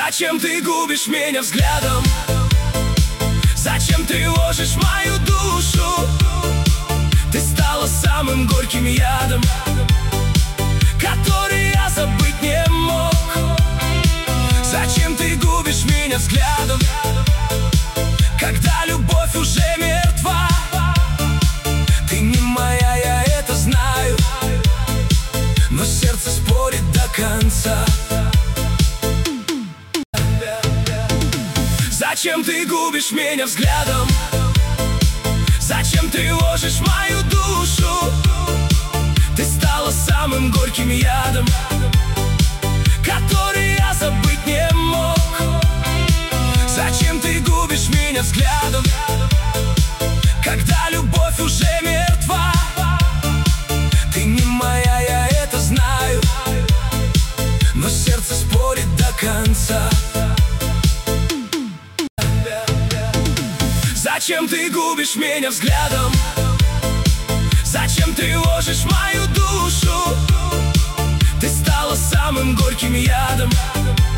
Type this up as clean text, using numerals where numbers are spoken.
Зачем ты губишь меня взглядом? Зачем тревожишь мою душу? Ты стала самым горьким ядом, который я забыть не мог. Зачем ты губишь меня взглядом, когда любовь уже мертва? Ты не моя, я это знаю, но сердце спорит до конца. Зачем ты губишь меня взглядом? Зачем тревожишь мою душу? Ты стала самым горьким ядом, который я забыть не мог. Зачем ты губишь меня взглядом, когда любовь уже мертва? Ты не моя, я это знаю, но сердце спорит до конца. Зачем ты губишь меня взглядом? Зачем тревожишь мою душу? Ты стала самым горьким ядом,